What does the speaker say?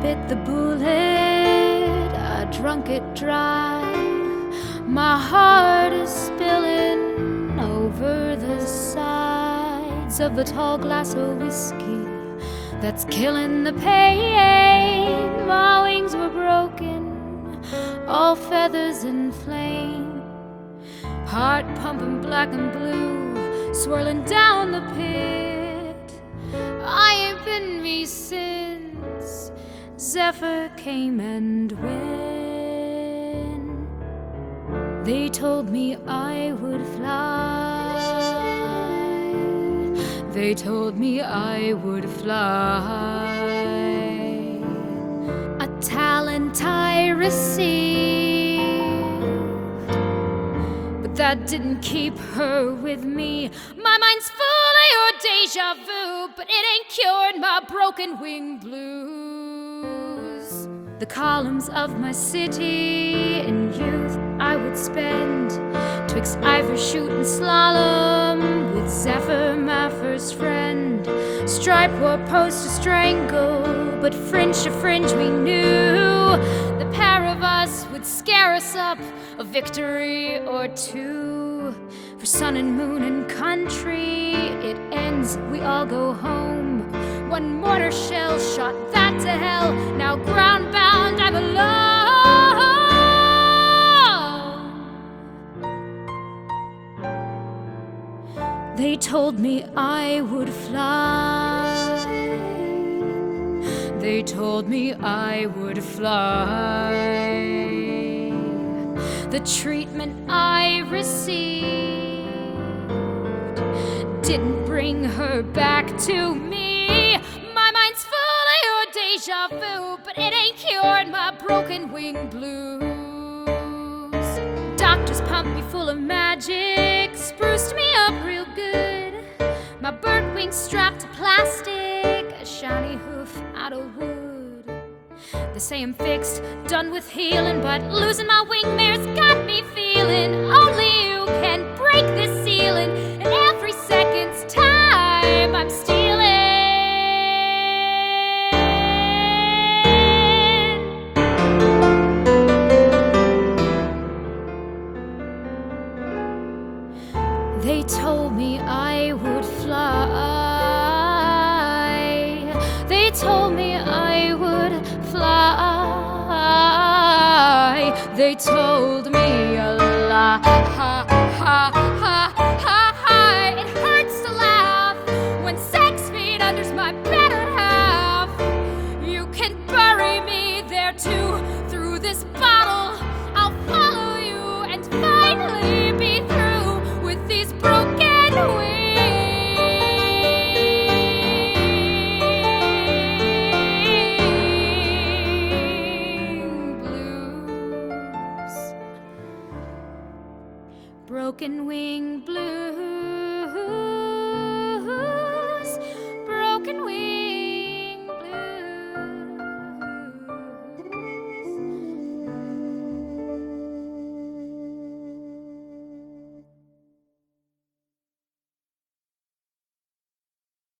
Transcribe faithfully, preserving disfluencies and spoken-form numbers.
bit the bullet, I drunk it dry. My heart is spilling over the sides of the tall glass of whiskey that's killing the pain. My wings were broken, all feathers in flame. Heart pumping black and blue, swirling down the pit. I ain't been me since Zephyr came and went. They told me I would fly. They told me I would fly. A talent I received, but that didn't keep her with me. My mind's full of your deja vu, but it ain't cured my broken wing blues. The columns of my city in youth I would spend twixt Ivor shooting slalom with Zephyr, my first friend. Stripe were post to strangle, but fringe to fringe we knew the pair of us would scare us up a victory or two. For sun and moon and country, it ends, we all go home. One mortar shell shot that to hell. Now ground bound, I'm alone. They told me I would fly. They told me I would fly. The treatment I received didn't bring her back to me. My mind's full of your deja vu, but it ain't cured my broken wing blues. Doctors pumped me full of magic, spruced me up real good. My bird wings strapped to plastic, a shiny hoof out of wood. They say I'm fixed, done with healing, but losing my wing mare's got me feeling only you can break this ceiling. And every second's time I'm stealing. They told me I would fly. They told me I would fly. They told me a lie. Ha, ha, ha, ha, ha. It hurts to laugh when six feet under's my better half. You can bury me there too. Through this bottle, I'll follow you and finally be through with these broken wings. Broken wing blues.